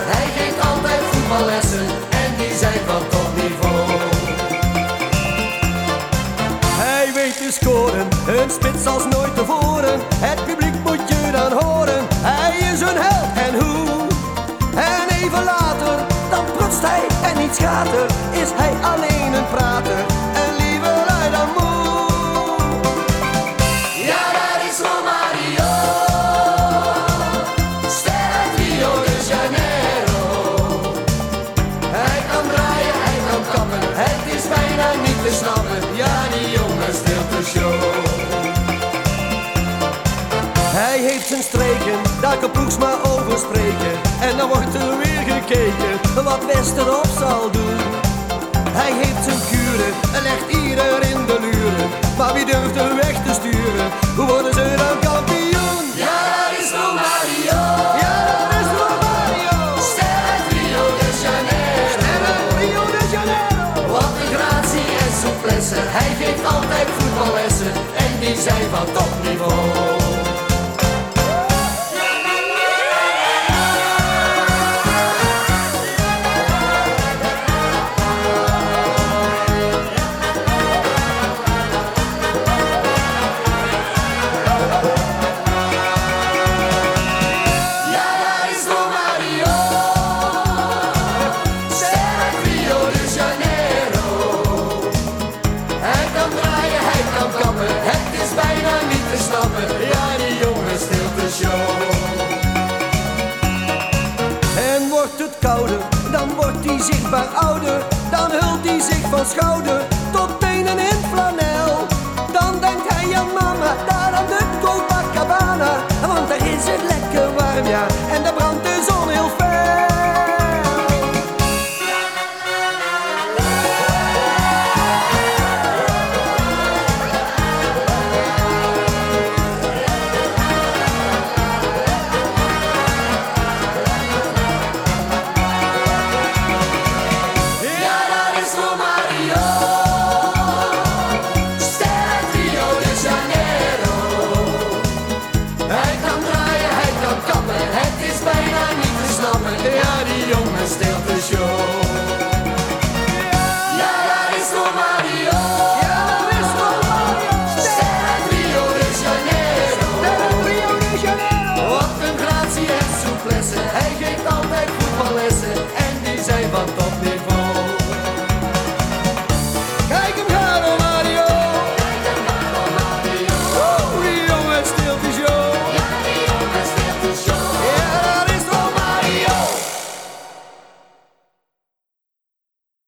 Hij geeft altijd voetballessen en die zijn van topniveau. Hij weet te scoren, een spits als nooit tevoren. Het publiek moet je dan horen, hij is een held en hoe. En even later, dan protst hij en niet schater, is hij alleen een prater en liever lui dan moe. Ja, dat is Romario, ster uit Rio de Janeiro. Hij kan draaien, hij kan kappen, het is bijna niet te snappen. Ja, die jongen steelt de show. Hij heeft zijn streken, daar kan Ploegs maar over spreken. En dan wordt er weer gekeken wat Westerhof zal doen. Hij heeft zijn kuren, legt ieder in de luren. Maar wie durft de weg te sturen? Hoe worden ze dan kampioen? Ja, dat is Romario, Ja, dat is Romario, ster uit Rio de Janeiro. ster uit Rio de Janeiro. Wat een gratie en souplesse, hij geeft altijd voetballessen en die zijn van topniveau. Ja, die jongen steelt de show. En wordt het kouder, dan wordt hij zichtbaar ouder. Dan hult hij zich van schouder tot tenen in flanel. Dan denkt hij aan mama, daar aan de Copacabana. Want daar is het lekker warm, ja.